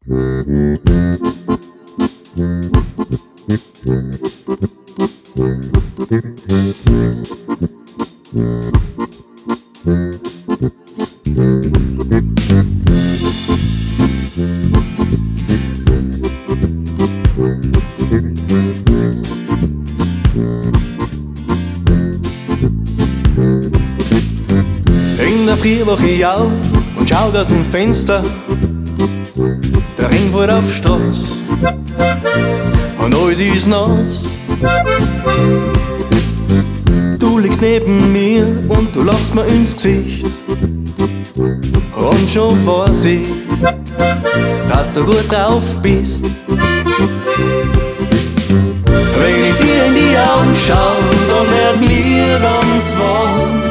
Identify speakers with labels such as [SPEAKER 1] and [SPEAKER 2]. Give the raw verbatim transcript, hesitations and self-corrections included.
[SPEAKER 1] In der Früh wach ich auf und schau aus dem Fenster. Der Regen fällt auf die Straße und alles ist nass. Du liegst neben mir und du lachst mir ins Gesicht. Und schon weiß ich, dass du gut drauf bist. Wenn ich dir in die Augen schau, dann wird mir ganz warm.